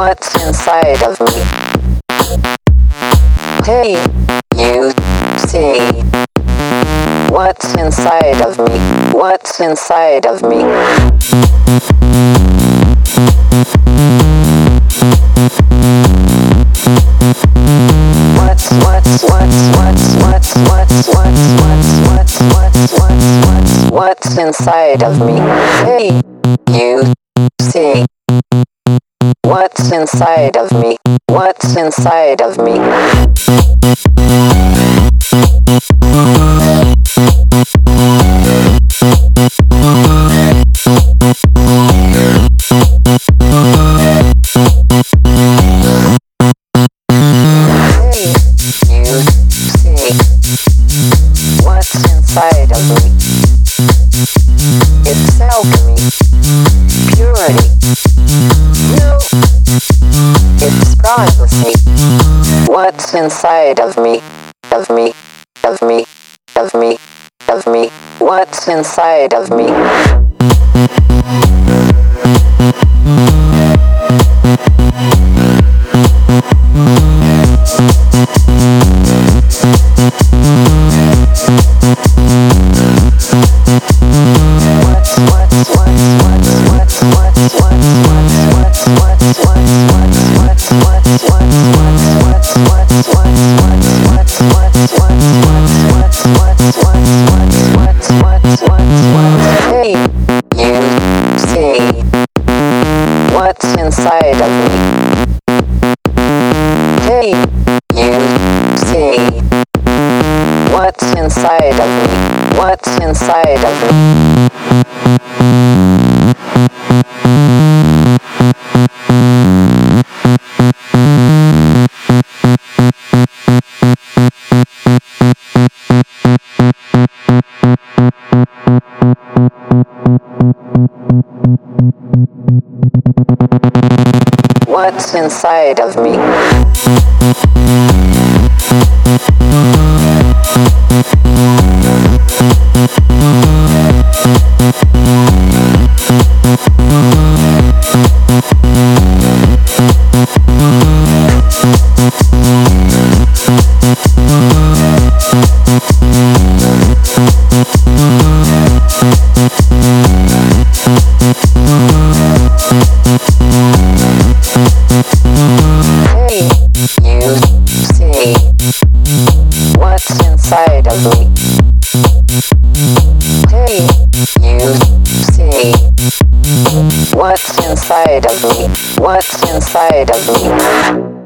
What's inside of me? Hey, you see. What's inside of me? What's inside of me? What's inside of me? Hey, you see. What's inside of me? What's inside of me? Inside of me. It's alchemy, purity. No, it's privacy. What's inside of me? Of me, of me, of me, of me. What's inside of me? Hey, you see. What's inside of me? Hey, you see. What's inside of me? What's inside of me? What's inside of me? Hey, you see. What's inside of me? Hey, you see. What's inside of me? What's inside of me?